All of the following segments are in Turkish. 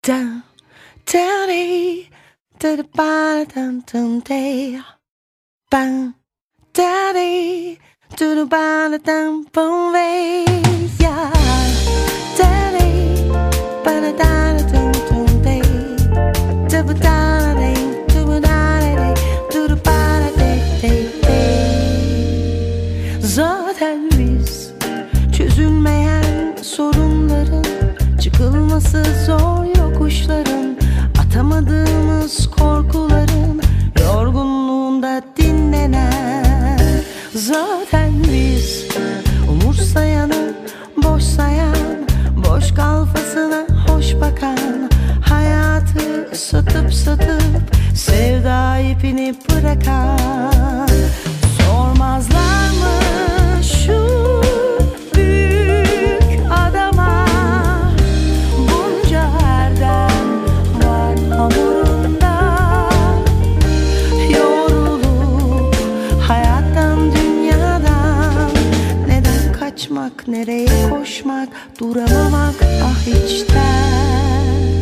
Down, down, day, to the bottom, down, day, bang, daddy, to the bottom, boom, yeah, daddy, but a daddy, down, day, to the daddy, to the daddy, to the bottom, zaten biz çözülmeyen sorunların, çıkılması zor yokuşların, atamadığımız korkuların yorgunluğunda dinlenen, zaten biz umursayanı boş sayan, boş kafasına hoş bakan, hayatı satıp sevda ipini bırakan, sormazlar mı şu büyük adama, bunca erdem var hamurunda, yorulup hayattan, dünyadan, neden kaçmak, nereye koşmak, duramamak ah içten.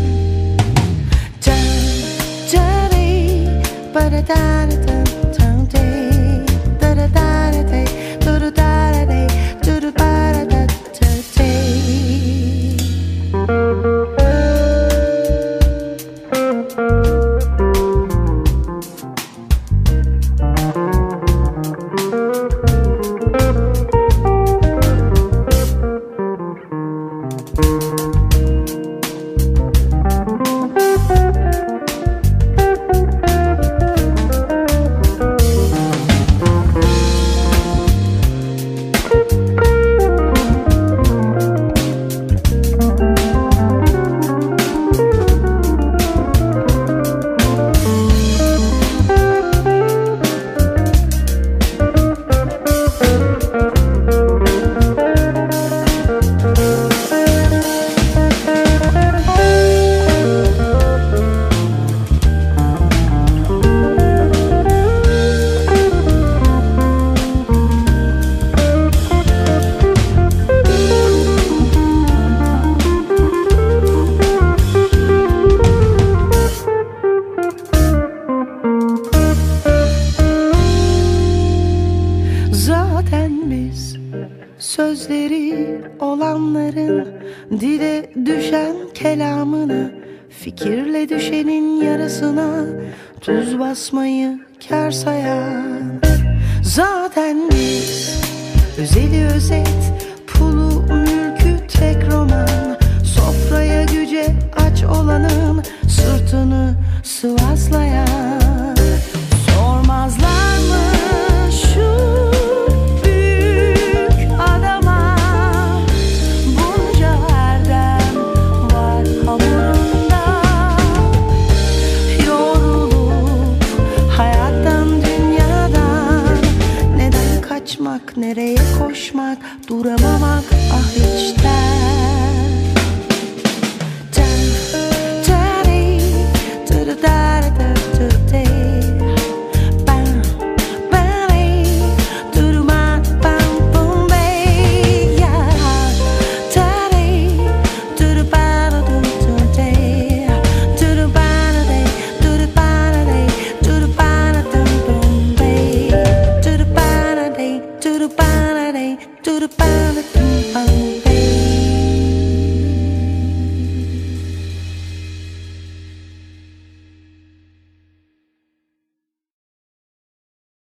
Zaten biz sözleri olanların, dile düşen kelamına, fikirle düşenin yarasına tuz basmayı kâr sayan, zaten biz özeli özet, pulu mülkü tek roman, sofraya güce aç olanın sırtını sıvazlayan, sormazlar mı şu büyük adama, bunca erdem var hamurunda, yorulup hayattan, dünyadan, neden kaçmak, nereye koşmak, duramam